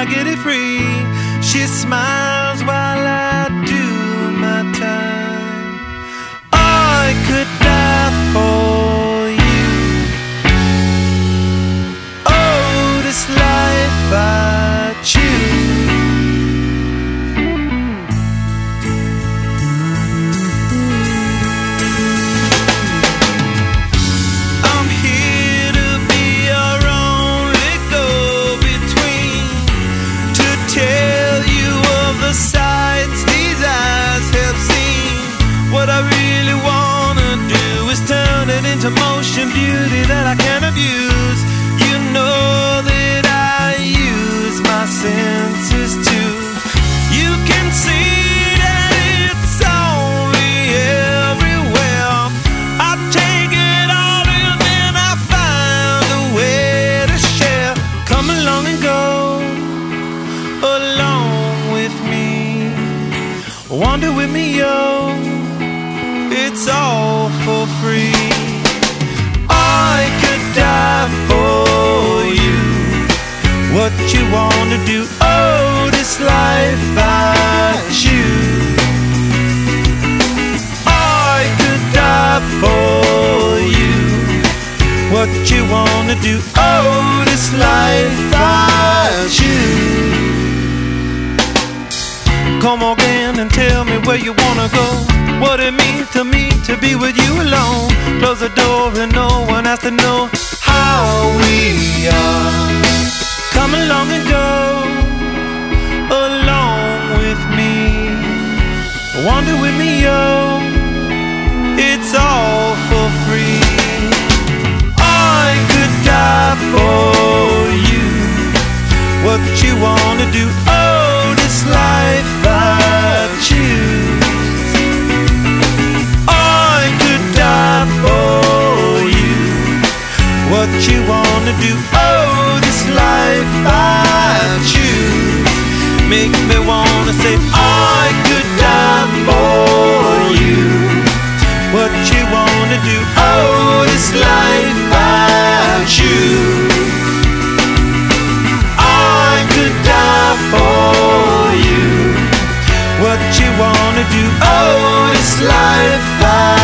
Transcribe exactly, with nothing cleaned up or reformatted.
I get it free. She smiles while I do my time. I could die for you. Oh, this life I choose. I'm here to be your only go-between, to tell you of the sights these eyes have seen. What I really wanna do is turn it into motion, beauty that I can abuse. You know that I use my senses too. You can see that it's only everywhere. I take it all in and I find a way to share. Come along and go along with me. Wander with me, yo. It's all for free. I could die for you. What you wanna do? Oh, this life I choose. I could die for you. What you wanna do? Oh, this life I choose. Come again and tell me where you wanna go. What it means to me to be with you alone. Close the door and no one has to know how we are. Come along and go along with me. Wander with me, yo. It's all for free. I could die for you. What you wanna do? Oh, this life I choose. For you, what you wanna do? Oh, this life I choose. Make me wanna say I could die for you. What you wanna do? Oh, this life I choose. I could die for you. What you wanna do? Oh, this life I